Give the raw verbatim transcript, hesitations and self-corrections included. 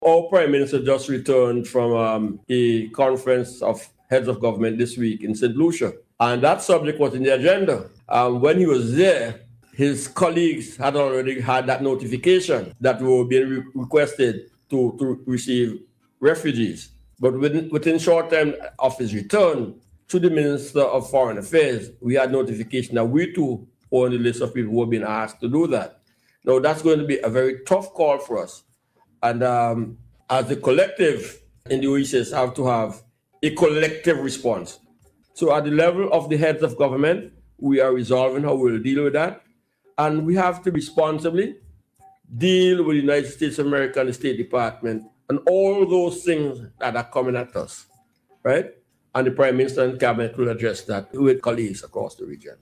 Our Prime Minister just returned from um, a conference of heads of government this week in Saint Lucia, and that subject was in the agenda. Um, when he was there, his colleagues had already had that notification that we were being re- requested to, to receive refugees. But within, within short time of his return to the Minister of Foreign Affairs, we had notification that we too were on the list of people who were being asked to do that. Now, that's going to be a very tough call for us. And um, as a collective in the O E C S have to have a collective response. So at the level of the heads of government, we are resolving how we'll deal with that. And we have to responsibly deal with the United States of America and the State Department and all those things that are coming at us, right? And the Prime Minister and Cabinet will address that with colleagues across the region.